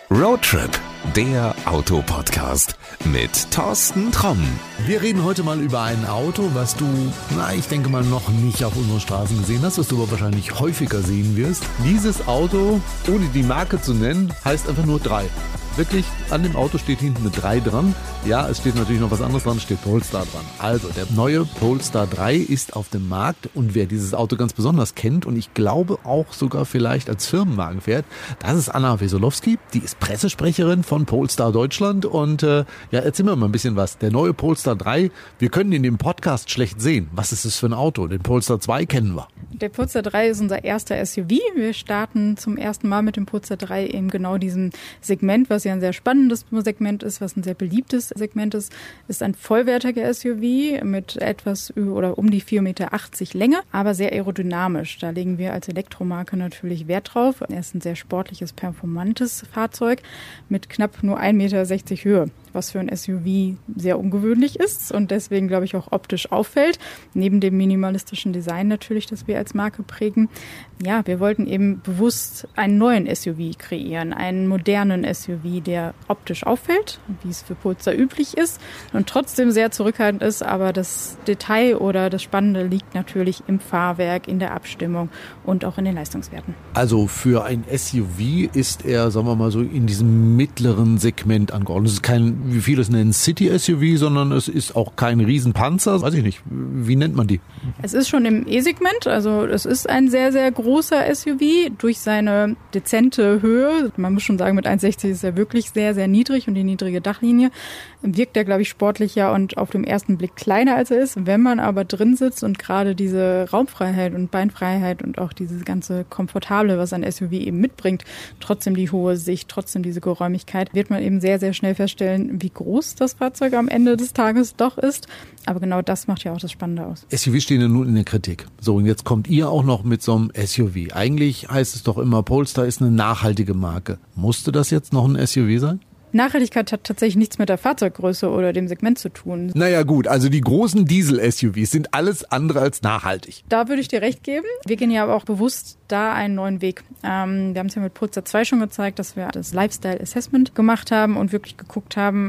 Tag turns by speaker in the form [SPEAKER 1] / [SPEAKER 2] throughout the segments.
[SPEAKER 1] Roadtrip, der Autopodcast mit Thorsten Tromm.
[SPEAKER 2] Wir reden heute mal über ein Auto, was du, ich denke mal noch nicht auf unseren Straßen gesehen hast, was du aber wahrscheinlich häufiger sehen wirst. Dieses Auto, ohne die Marke zu nennen, heißt einfach nur 3. Wirklich, an dem Auto steht hinten eine 3 dran. Ja, es steht natürlich noch was anderes dran, steht Polestar dran. Also, der neue Polestar 3 ist auf dem Markt und wer dieses Auto ganz besonders kennt und ich glaube auch sogar vielleicht als Firmenwagen fährt, das ist Anna Wesolowski, die ist Pressesprecherin von Polestar Deutschland und erzähl mir mal ein bisschen was. Der neue Polestar 3, wir können ihn im Podcast schlecht sehen. Was ist das für ein Auto? Den Polestar 2 kennen wir.
[SPEAKER 3] Der Polestar 3 ist unser erster SUV. Wir starten zum ersten Mal mit dem Polestar 3 in genau diesem Segment, was ja ein sehr spannendes Segment ist, was ein sehr beliebtes Segment ist ein vollwertiger SUV mit etwas oder um die 4,80 Meter Länge, aber sehr aerodynamisch. Da legen wir als Elektromarke natürlich Wert drauf. Er ist ein sehr sportliches, performantes Fahrzeug mit knapp nur 1,60 Meter Höhe, was für ein SUV sehr ungewöhnlich ist und deswegen, glaube ich, auch optisch auffällt. Neben dem minimalistischen Design natürlich, das wir als Marke prägen. Ja, wir wollten eben bewusst einen neuen SUV kreieren, einen modernen SUV, der optisch auffällt, wie es für Polestar üblich ist und trotzdem sehr zurückhaltend ist, aber das Detail oder das Spannende liegt natürlich im Fahrwerk, in der Abstimmung und auch in den Leistungswerten.
[SPEAKER 2] Also für ein SUV ist er, sagen wir mal so, in diesem mittleren Segment angeordnet. Es ist kein, wie viele es nennen, City-SUV, sondern es ist auch kein Riesenpanzer. Weiß ich nicht, wie nennt man die?
[SPEAKER 3] Es ist schon im E-Segment, also es ist ein sehr, sehr großer SUV durch seine dezente Höhe. Man muss schon sagen, mit 1,60 ist er wirklich sehr, sehr niedrig und die niedrige Dachlinie wirkt er, glaube ich, sportlicher und auf den ersten Blick kleiner, als er ist. Wenn man aber drin sitzt und gerade diese Raumfreiheit und Beinfreiheit und auch dieses ganze Komfortable, was ein SUV eben mitbringt, trotzdem die hohe Sicht, trotzdem diese Geräumigkeit, wird man eben sehr, sehr schnell feststellen, wie groß das Fahrzeug am Ende des Tages doch ist. Aber genau das macht ja auch das Spannende aus.
[SPEAKER 2] SUVs stehen ja nun in der Kritik. So, und jetzt kommt ihr auch noch mit so einem SUV. Eigentlich heißt es doch immer, Polestar ist eine nachhaltige Marke. Musste das jetzt noch ein SUV sein?
[SPEAKER 3] Nachhaltigkeit hat tatsächlich nichts mit der Fahrzeuggröße oder dem Segment zu tun.
[SPEAKER 2] Naja gut, also die großen Diesel-SUVs sind alles andere als nachhaltig.
[SPEAKER 3] Da würde ich dir recht geben. Wir gehen ja aber auch bewusst da einen neuen Weg. Wir haben es ja mit Polestar 2 schon gezeigt, dass wir das Lifestyle Assessment gemacht haben und wirklich geguckt haben,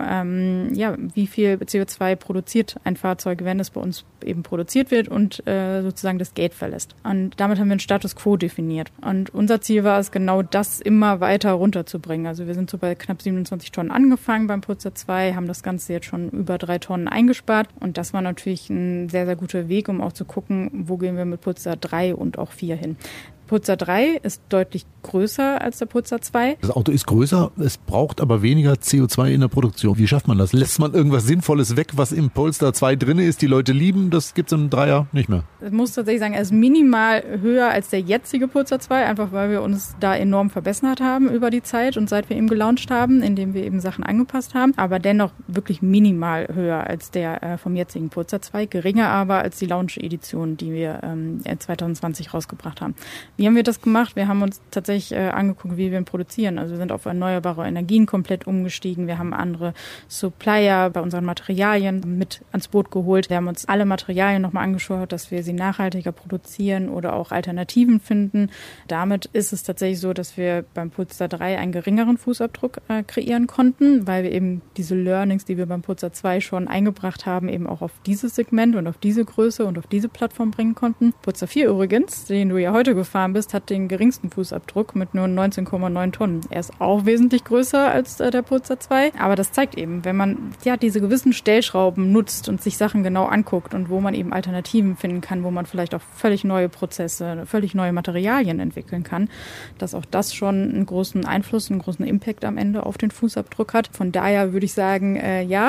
[SPEAKER 3] wie viel CO2 produziert ein Fahrzeug, wenn es bei uns eben produziert wird und sozusagen das Gate verlässt. Und damit haben wir einen Status Quo definiert. Und unser Ziel war es, genau das immer weiter runterzubringen. Also wir sind so bei knapp 27 Tonnen angefangen beim Polestar 2, haben das Ganze jetzt schon über 3 Tonnen eingespart. Und das war natürlich ein sehr, sehr guter Weg, um auch zu gucken, wo gehen wir mit Polestar 3 und auch 4 hin. Polestar 3 ist deutlich größer als der Polestar 2.
[SPEAKER 2] Das Auto ist größer, es braucht aber weniger CO2 in der Produktion. Wie schafft man das? Lässt man irgendwas Sinnvolles weg, was im Polestar 2 drin ist, die Leute lieben? Das gibt es im 3er nicht mehr.
[SPEAKER 3] Ich muss tatsächlich sagen, er ist minimal höher als der jetzige Polestar 2, einfach weil wir uns da enorm verbessert haben über die Zeit und seit wir ihn gelauncht haben, indem wir eben Sachen angepasst haben. Aber dennoch wirklich minimal höher als der vom jetzigen Polestar 2, geringer aber als die Launch-Edition, die wir 2020 rausgebracht haben. Wie haben wir das gemacht? Wir haben uns tatsächlich angeguckt, wie wir ihn produzieren. Also wir sind auf erneuerbare Energien komplett umgestiegen. Wir haben andere Supplier bei unseren Materialien mit ans Boot geholt. Wir haben uns alle Materialien nochmal angeschaut, dass wir sie nachhaltiger produzieren oder auch Alternativen finden. Damit ist es tatsächlich so, dass wir beim Polestar 3 einen geringeren Fußabdruck kreieren konnten, weil wir eben diese Learnings, die wir beim Polestar 2 schon eingebracht haben, eben auch auf dieses Segment und auf diese Größe und auf diese Plattform bringen konnten. Polestar 4 übrigens, den du ja heute gefahren bist, hat den geringsten Fußabdruck mit nur 19,9 Tonnen. Er ist auch wesentlich größer als der Polestar 2, aber das zeigt eben, wenn man diese gewissen Stellschrauben nutzt und sich Sachen genau anguckt und wo man eben Alternativen finden kann, wo man vielleicht auch völlig neue Prozesse, völlig neue Materialien entwickeln kann, dass auch das schon einen großen Einfluss, einen großen Impact am Ende auf den Fußabdruck hat. Von daher würde ich sagen,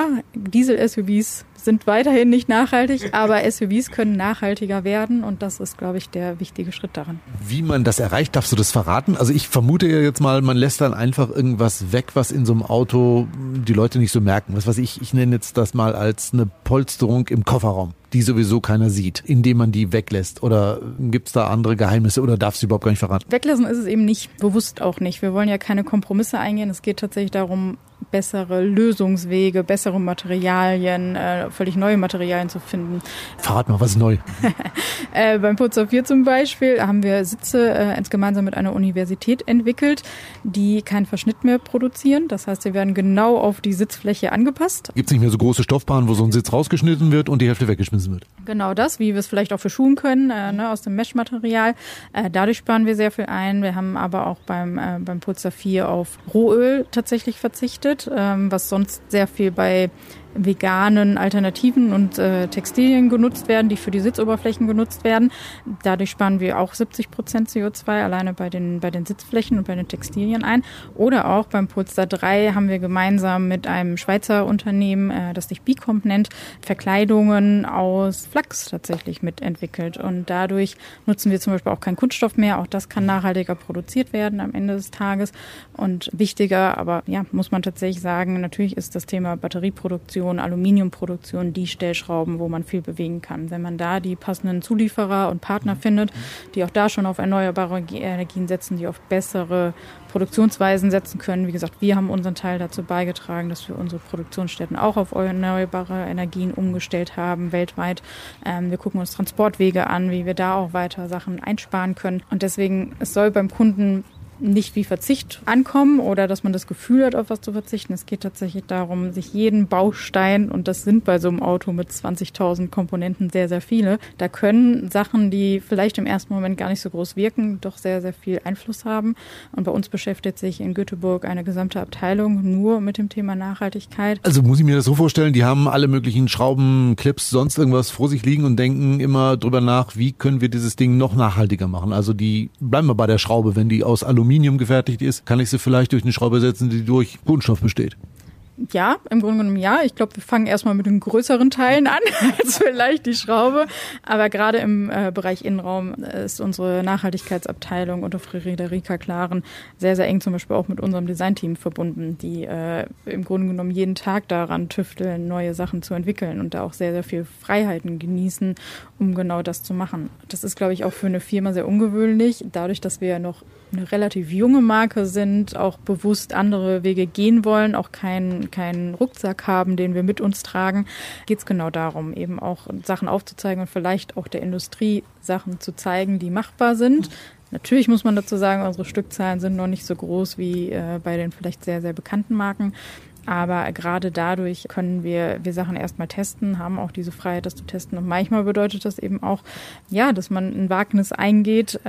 [SPEAKER 3] Diesel-SUVs sind weiterhin nicht nachhaltig, aber SUVs können nachhaltiger werden und das ist, glaube ich, der wichtige Schritt daran.
[SPEAKER 2] Wie man das erreicht, darfst du das verraten? Also ich vermute ja jetzt mal, man lässt dann einfach irgendwas weg, was in so einem Auto die Leute nicht so merken. Was weiß ich nenne jetzt das mal als eine Polsterung im Kofferraum, die sowieso keiner sieht, indem man die weglässt. Oder gibt es da andere Geheimnisse oder darfst du überhaupt gar nicht verraten?
[SPEAKER 3] Weglassen ist es eben nicht, bewusst auch nicht. Wir wollen ja keine Kompromisse eingehen. Es geht tatsächlich darum, bessere Lösungswege, bessere Materialien, völlig neue Materialien zu finden.
[SPEAKER 2] Verrat mal, was ist neu?
[SPEAKER 3] Beim Polestar 4 zum Beispiel haben wir Sitze gemeinsam mit einer Universität entwickelt, die keinen Verschnitt mehr produzieren. Das heißt, sie werden genau auf die Sitzfläche angepasst.
[SPEAKER 2] Gibt es nicht mehr so große Stoffbahnen, wo so ein Sitz rausgeschnitten wird und die Hälfte weggeschmissen wird?
[SPEAKER 3] Genau das, wie wir es vielleicht auch für Schuhen können, aus dem Mesh-Material. Dadurch sparen wir sehr viel ein. Wir haben aber auch beim Polestar 4 auf Rohöl tatsächlich verzichtet, was sonst sehr viel bei veganen Alternativen und Textilien genutzt werden, die für die Sitzoberflächen genutzt werden. Dadurch sparen wir auch 70% CO2 alleine bei den Sitzflächen und bei den Textilien ein. Oder auch beim Polestar 3 haben wir gemeinsam mit einem Schweizer Unternehmen, das sich Bicomp nennt, Verkleidungen aus Flachs tatsächlich mitentwickelt. Und dadurch nutzen wir zum Beispiel auch keinen Kunststoff mehr. Auch das kann nachhaltiger produziert werden am Ende des Tages. Und wichtiger, aber ja, muss man tatsächlich sagen, natürlich ist das Thema Batterieproduktion, Aluminiumproduktion, die Stellschrauben, wo man viel bewegen kann. Wenn man da die passenden Zulieferer und Partner findet, die auch da schon auf erneuerbare Energien setzen, die auf bessere Produktionsweisen setzen können. Wie gesagt, wir haben unseren Teil dazu beigetragen, dass wir unsere Produktionsstätten auch auf erneuerbare Energien umgestellt haben, weltweit. Wir gucken uns Transportwege an, wie wir da auch weiter Sachen einsparen können. Und deswegen, es soll beim Kunden nicht wie Verzicht ankommen oder dass man das Gefühl hat, auf was zu verzichten. Es geht tatsächlich darum, sich jeden Baustein, und das sind bei so einem Auto mit 20.000 Komponenten sehr, sehr viele, da können Sachen, die vielleicht im ersten Moment gar nicht so groß wirken, doch sehr, sehr viel Einfluss haben. Und bei uns beschäftigt sich in Göteborg eine gesamte Abteilung nur mit dem Thema Nachhaltigkeit.
[SPEAKER 2] Also muss ich mir das so vorstellen, die haben alle möglichen Schrauben, Clips, sonst irgendwas vor sich liegen und denken immer drüber nach, wie können wir dieses Ding noch nachhaltiger machen. Also die bleiben wir bei der Schraube, wenn die aus Aluminium gefertigt ist, kann ich sie vielleicht durch eine Schraube ersetzen, die durch Kunststoff besteht.
[SPEAKER 3] Ja, im Grunde genommen ja. Ich glaube, wir fangen erstmal mit den größeren Teilen an, als vielleicht die Schraube. Aber gerade im Bereich Innenraum ist unsere Nachhaltigkeitsabteilung unter Friederike Klaren sehr, sehr eng zum Beispiel auch mit unserem Designteam verbunden, die im Grunde genommen jeden Tag daran tüfteln, neue Sachen zu entwickeln und da auch sehr, sehr viel Freiheiten genießen, um genau das zu machen. Das ist, glaube ich, auch für eine Firma sehr ungewöhnlich, dadurch, dass wir ja noch eine relativ junge Marke sind, auch bewusst andere Wege gehen wollen, auch keinen Rucksack haben, den wir mit uns tragen, geht es genau darum, eben auch Sachen aufzuzeigen und vielleicht auch der Industrie Sachen zu zeigen, die machbar sind. Natürlich muss man dazu sagen, unsere Stückzahlen sind noch nicht so groß wie bei den vielleicht sehr, sehr bekannten Marken. Aber gerade dadurch können wir Sachen erstmal testen, haben auch diese Freiheit, das zu testen. Und manchmal bedeutet das eben auch, ja, dass man ein Wagnis eingeht,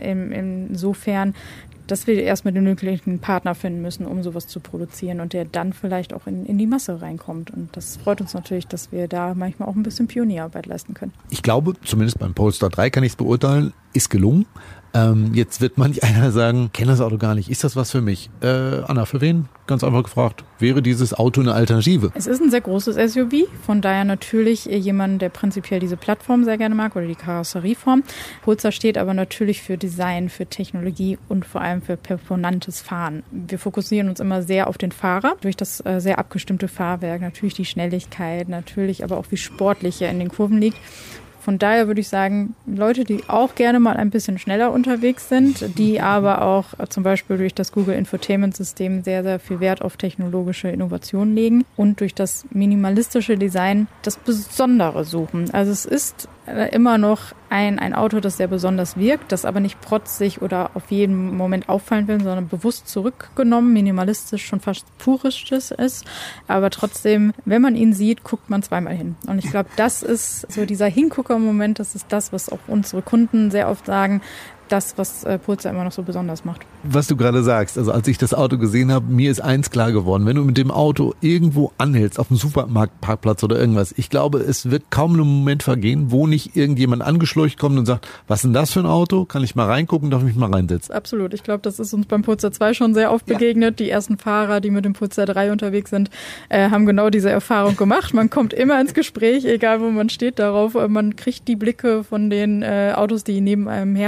[SPEAKER 3] insofern, dass wir erstmal den nötigen Partner finden müssen, um sowas zu produzieren und der dann vielleicht auch in die Masse reinkommt. Und das freut uns natürlich, dass wir da manchmal auch ein bisschen Pionierarbeit leisten können.
[SPEAKER 2] Ich glaube, zumindest beim Polestar 3 kann ich es beurteilen, ist gelungen. Jetzt wird manch einer sagen, kenne das Auto gar nicht, ist das was für mich? Anna, für wen? Ganz einfach gefragt, wäre dieses Auto eine Alternative?
[SPEAKER 3] Es ist ein sehr großes SUV, von daher natürlich jemand, der prinzipiell diese Plattform sehr gerne mag oder die Karosserieform. Polestar steht aber natürlich für Design, für Technologie und vor allem für performantes Fahren. Wir fokussieren uns immer sehr auf den Fahrer, durch das sehr abgestimmte Fahrwerk, natürlich die Schnelligkeit, natürlich aber auch wie sportlich er in den Kurven liegt. Von daher würde ich sagen, Leute, die auch gerne mal ein bisschen schneller unterwegs sind, die aber auch zum Beispiel durch das Google Infotainment System sehr, sehr viel Wert auf technologische Innovationen legen und durch das minimalistische Design das Besondere suchen. Also es ist immer noch ein Auto, das sehr besonders wirkt, das aber nicht protzig oder auf jeden Moment auffallen will, sondern bewusst zurückgenommen, minimalistisch, schon fast purisches ist. Aber trotzdem, wenn man ihn sieht, guckt man zweimal hin. Und ich glaube, das ist so dieser Hingucker-Moment, das ist das, was auch unsere Kunden sehr oft sagen, das, was Polestar immer noch so besonders macht.
[SPEAKER 2] Was du gerade sagst, also als ich das Auto gesehen habe, mir ist eins klar geworden, wenn du mit dem Auto irgendwo anhältst, auf dem Supermarktparkplatz oder irgendwas, ich glaube, es wird kaum einen Moment vergehen, wo nicht irgendjemand angeschleucht kommt und sagt, was ist denn das für ein Auto? Kann ich mal reingucken, darf ich mich mal reinsetzen?
[SPEAKER 3] Absolut, ich glaube, das ist uns beim Polestar 2 schon sehr oft begegnet. Die ersten Fahrer, die mit dem Polestar 3 unterwegs sind, haben genau diese Erfahrung gemacht. Man kommt immer ins Gespräch, egal wo man steht darauf. Man kriegt die Blicke von den Autos, die neben einem herfahren.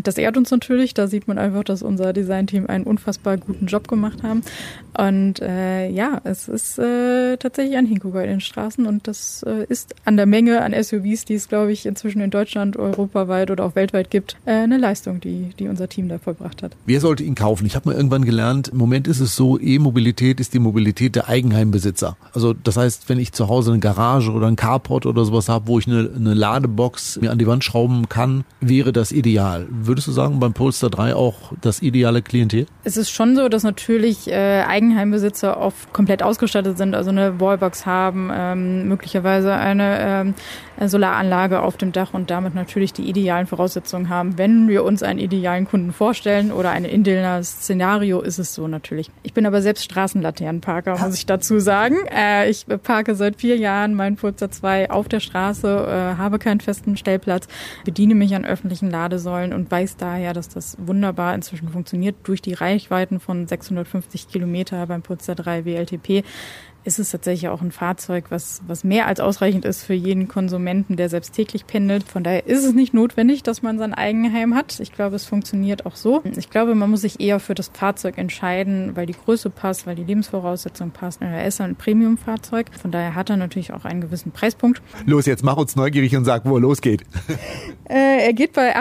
[SPEAKER 3] Das ehrt uns natürlich. Da sieht man einfach, dass unser Designteam einen unfassbar guten Job gemacht haben. Und es ist tatsächlich ein Hingucker in den Straßen und das ist an der Menge an SUVs, die es, glaube ich, inzwischen in Deutschland, europaweit oder auch weltweit gibt, eine Leistung, die unser Team da vollbracht hat.
[SPEAKER 2] Wer sollte ihn kaufen? Ich habe mal irgendwann gelernt, im Moment ist es so, E-Mobilität ist die Mobilität der Eigenheimbesitzer. Also das heißt, wenn ich zu Hause eine Garage oder ein Carport oder sowas habe, wo ich eine Ladebox mir an die Wand schrauben kann, wäre das ideal. Würdest du sagen, beim Polestar 3 auch das ideale Klientel?
[SPEAKER 3] Es ist schon so, dass natürlich Eigenheimbesitzer oft komplett ausgestattet sind, also eine Wallbox haben, möglicherweise eine Solaranlage auf dem Dach und damit natürlich die idealen Voraussetzungen haben. Wenn wir uns einen idealen Kunden vorstellen oder ein ideales Szenario, ist es so natürlich. Ich bin aber selbst Straßenlaternenparker, muss ich dazu sagen. Ich parke seit 4 Jahren meinen Polestar 2 auf der Straße, habe keinen festen Stellplatz, bediene mich an öffentlichen Ladesäulen und weiß daher, dass das wunderbar inzwischen funktioniert. Durch die Reichweiten von 650 Kilometer beim Polestar 3 WLTP ist es tatsächlich auch ein Fahrzeug, was mehr als ausreichend ist für jeden Konsumenten, der selbst täglich pendelt. Von daher ist es nicht notwendig, dass man sein Eigenheim hat. Ich glaube, es funktioniert auch so. Ich glaube, man muss sich eher für das Fahrzeug entscheiden, weil die Größe passt, weil die Lebensvoraussetzung passt. Er ist ein Premium-Fahrzeug. Von daher hat er natürlich auch einen gewissen Preispunkt.
[SPEAKER 2] Los, jetzt mach uns neugierig und sag, wo er losgeht.
[SPEAKER 3] Er geht bei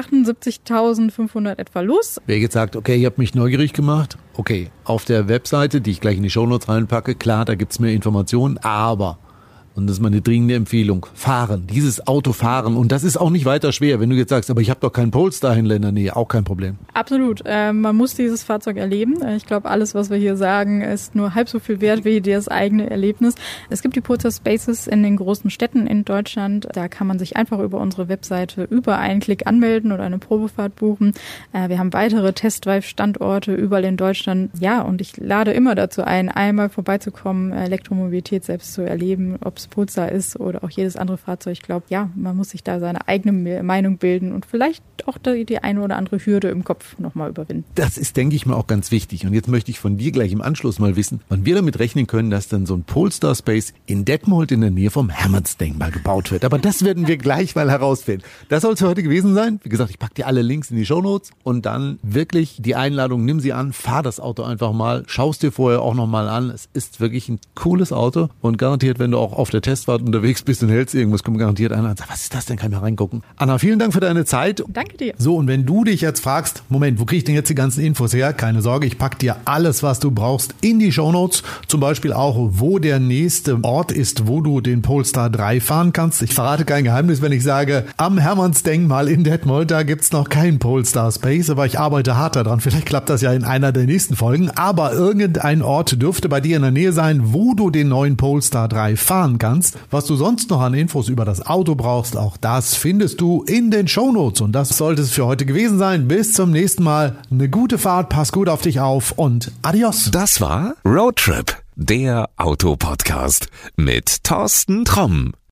[SPEAKER 3] 78.500 etwa los.
[SPEAKER 2] Wer jetzt sagt, okay, ihr habt mich neugierig gemacht, okay, auf der Webseite, die ich gleich in die Shownotes reinpacke, klar, da gibt's mehr Informationen, aber, und das ist meine dringende Empfehlung, fahren, dieses Auto fahren, und das ist auch nicht weiter schwer, wenn du jetzt sagst, aber ich habe doch keinen Polestar in der Nähe, auch kein Problem.
[SPEAKER 3] Absolut, man muss dieses Fahrzeug erleben. Ich glaube, alles, was wir hier sagen, ist nur halb so viel wert wie das eigene Erlebnis. Es gibt die Polestar Spaces in den großen Städten in Deutschland, da kann man sich einfach über unsere Webseite über einen Klick anmelden oder eine Probefahrt buchen. Wir haben weitere Test-Drive-Standorte überall in Deutschland. Ja, und ich lade immer dazu ein, einmal vorbeizukommen, Elektromobilität selbst zu erleben, ob es Polestar ist oder auch jedes andere Fahrzeug. Ich glaube, ja, man muss sich da seine eigene Meinung bilden und vielleicht auch die eine oder andere Hürde im Kopf nochmal überwinden.
[SPEAKER 2] Das ist, denke ich mal, auch ganz wichtig. Und jetzt möchte ich von dir gleich im Anschluss mal wissen, wann wir damit rechnen können, dass dann so ein Polestar Space in Detmold in der Nähe vom Hermannsdenkmal gebaut wird. Aber das werden wir gleich mal herausfinden. Das soll es für heute gewesen sein. Wie gesagt, ich packe dir alle Links in die Shownotes und dann wirklich die Einladung, nimm sie an, fahr das Auto einfach mal, schaust dir vorher auch nochmal an. Es ist wirklich ein cooles Auto und garantiert, wenn du auch auf der Testfahrt unterwegs bist und hältst irgendwas, kommt garantiert einer und sagt, was ist das denn? Kann ich mal reingucken. Anna, vielen Dank für deine Zeit.
[SPEAKER 3] Danke dir.
[SPEAKER 2] So, und wenn du dich jetzt fragst, Moment, wo kriege ich denn jetzt die ganzen Infos her? Keine Sorge, ich packe dir alles, was du brauchst, in die Shownotes. Zum Beispiel auch, wo der nächste Ort ist, wo du den Polestar 3 fahren kannst. Ich verrate kein Geheimnis, wenn ich sage, am Hermannsdenkmal in Detmold, da gibt's noch keinen Polestar Space, aber ich arbeite hart daran. Vielleicht klappt das ja in einer der nächsten Folgen. Aber irgendein Ort dürfte bei dir in der Nähe sein, wo du den neuen Polestar 3 fahren kannst. Was du sonst noch an Infos über das Auto brauchst, auch das findest du in den Shownotes. Und das sollte es für heute gewesen sein. Bis zum nächsten Mal. Eine gute Fahrt, pass gut auf dich auf und adios.
[SPEAKER 1] Das war Roadtrip, der Autopodcast mit Thorsten Tromm.